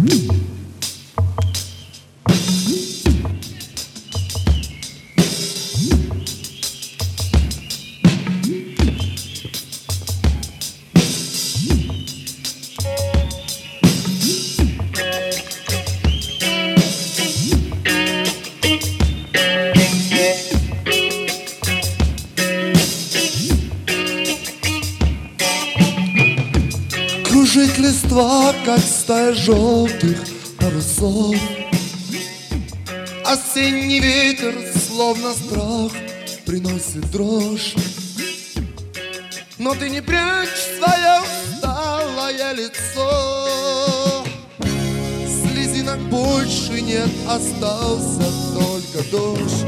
Кружит листва, как стая желтых парусов. Осенний ветер, словно страх, приносит дрожь. Но ты не прячь свое усталое лицо. Слезинок больше нет, остался только дождь.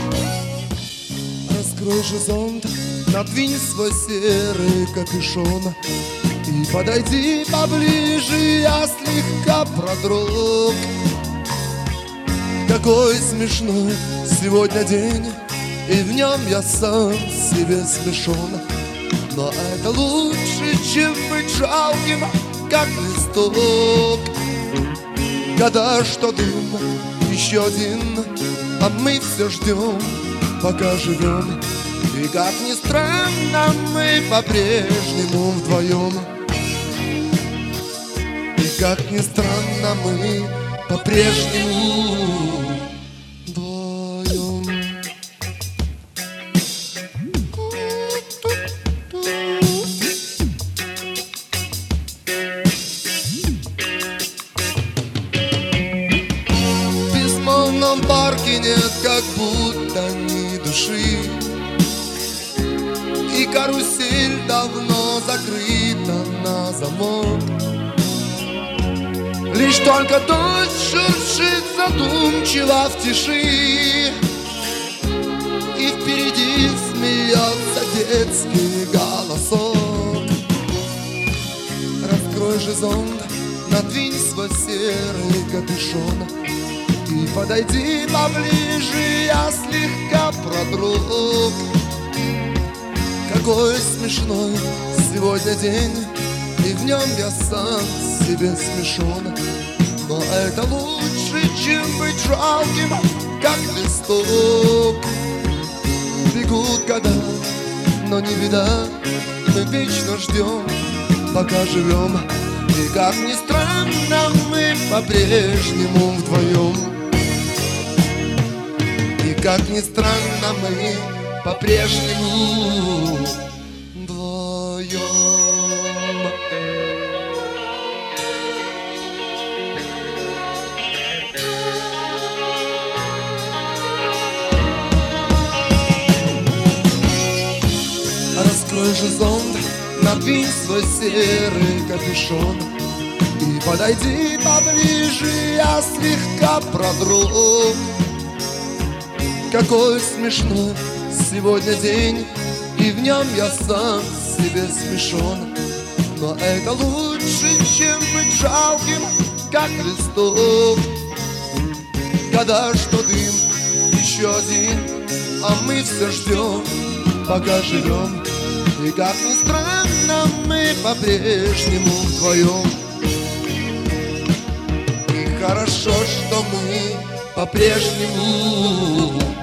Раскрой же зонт, надвинь свой серый капюшон и подойди поближе, я слегка продрог. Какой смешной сегодня день, и в нем я сам себе смешон. Но это лучше, чем быть жалким, как листок. Года, что дым, еще один, а мы все ждем, пока живем. И как ни странно, мы по-прежнему вдвоем. И как ни странно, мы по-прежнему вдвоем. В безмолвном парке нет как будто ни души, и карусель давно закрыта на замок. Лишь только дождь шуршит задумчиво в тиши, и впереди смеется детский голосок. Раскрой же зонт, надвинь свой серый капюшон и подойди поближе, я слегка продрог. Какой смешной сегодня день, и в нем я сам себе смешон. Но это лучше, чем быть жалким, как листок. Бегут года, но не беда, мы вечно ждем, пока живем. И как ни странно, мы по-прежнему вдвоем. И как ни странно, мы по-прежнему вдвоем. Раскрой же зонт, надвинь свой серый капюшон и подойди поближе, я слегка продрог. Какой смешной сегодня день, и в нем я сам себе смешон. Но это лучше, чем быть жалким, как листок. Года, что дым, еще один, а мы все ждем, пока живем. И как ни странно, мы по-прежнему вдвоем. И хорошо, что мы по-прежнему